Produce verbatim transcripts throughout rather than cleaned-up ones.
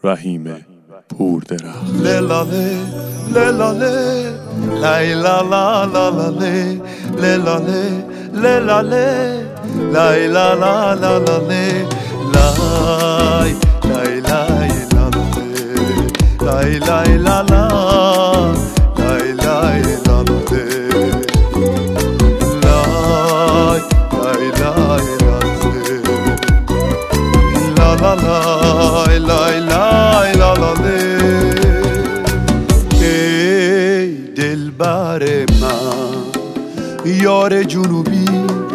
رحیم پوردرخت. للاله للاله لای لا لا لا لا لی للاله للاله لای لا لا لا لا لی لای لای لای لا لای لای لا لا لای لای لا لای لای لای لا لا لای لای لای لا لا ای دلبر من یار جنوبی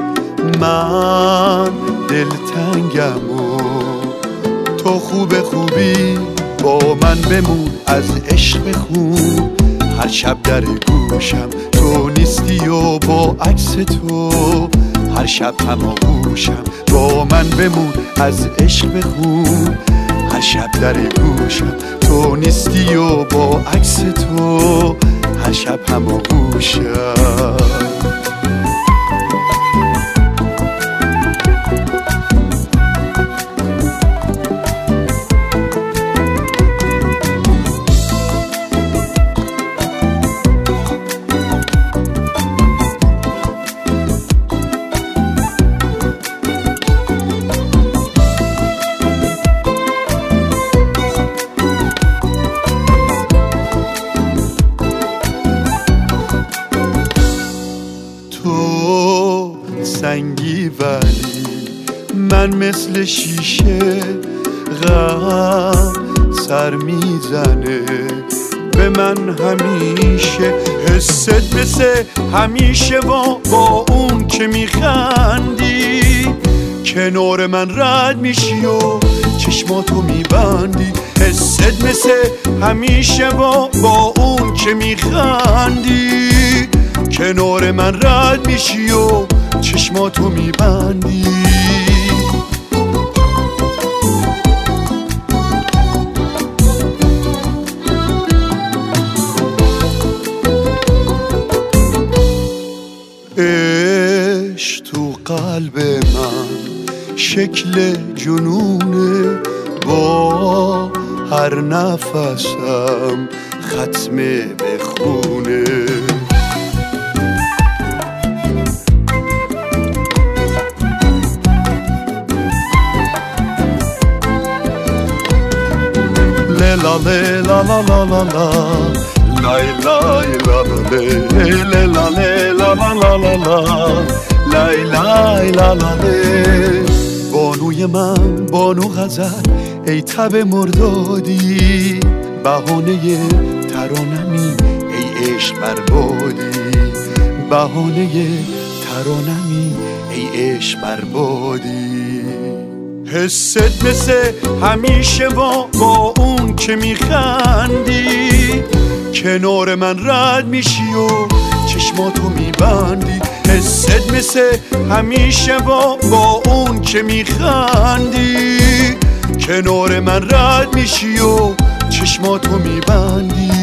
من دلتنگم و تو خوب خوبی با من بمون از عشق خون هر شب در گوشم تو نیستی و با عکس تو هر شب هماغوشم با من بمون از عشق بخون هر شب در گوشم تو نیستی و با عکس تو هر شب هماغوشم. سنگی ولی من مثل شیشه غم سر میزنه به من همیشه حست مثل همیشه با, با اون که میخندی کنار من رد میشی و چشماتو میبندی حست مثل همیشه با, با اون که میخندی کنار من رد میشی و چشماتو میبندی عشق تو قلب من شکل جنونه با هر نفسم ختمه بخونه لا لا لا لا لا لا لا لای لای لا لا لا لا لا لا لا لا لای لای لا لا بانوی من بانو غزل ای تب مردادی بهانه ترانمی ای عشق بربادی بهانه ترانمی ای عشق بربادی حست مثل همیشه با, با اون که میخندی کنار من رد میشی و چشماتو میبندی حست مثل همیشه با, با اون که میخندی کنار من رد میشی و چشماتو میبندی